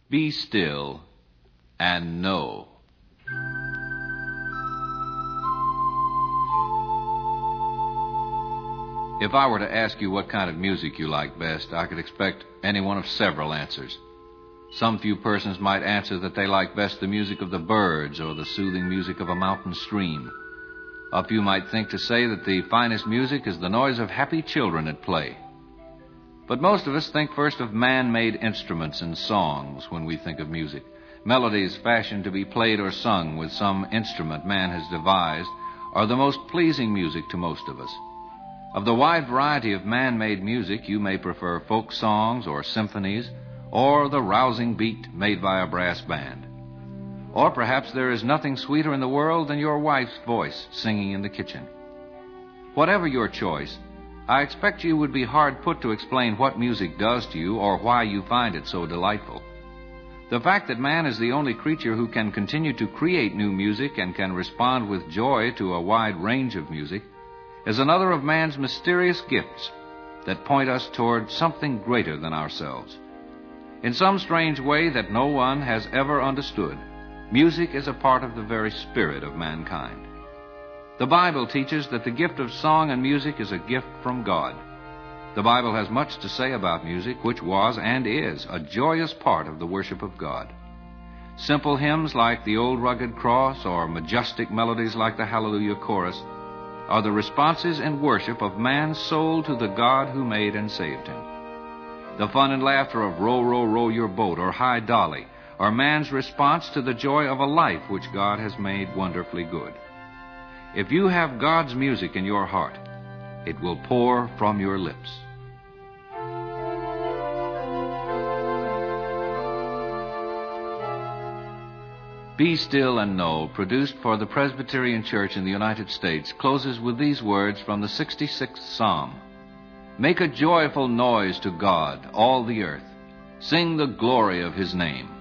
Be still and know. If I were to ask you what kind of music you like best, I could expect any one of several answers. Some few persons might answer that they like best the music of the birds or the soothing music of a mountain stream. A few might think to say that the finest music is the noise of happy children at play. But most of us think first of man-made instruments and songs when we think of music. Melodies fashioned to be played or sung with some instrument man has devised are the most pleasing music to most of us. Of the wide variety of man-made music, you may prefer folk songs or symphonies, or the rousing beat made by a brass band. Or perhaps there is nothing sweeter in the world than your wife's voice singing in the kitchen. Whatever your choice, I expect you would be hard put to explain what music does to you or why you find it so delightful. The fact that man is the only creature who can continue to create new music and can respond with joy to a wide range of music is another of man's mysterious gifts that point us toward something greater than ourselves. In some strange way that no one has ever understood, music is a part of the very spirit of mankind. The Bible teaches that the gift of song and music is a gift from God. The Bible has much to say about music, which was and is a joyous part of the worship of God. Simple hymns like the Old Rugged Cross or majestic melodies like the Hallelujah Chorus are the responses in worship of man's soul to the God who made and saved him. The fun and laughter of Row, Row, Row Your Boat or Hi Dolly are man's response to the joy of a life which God has made wonderfully good. If you have God's music in your heart, it will pour from your lips. Be Still and Know, produced for the Presbyterian Church in the United States, closes with these words from the 66th Psalm. Make a joyful noise to God, all the earth. Sing the glory of His name.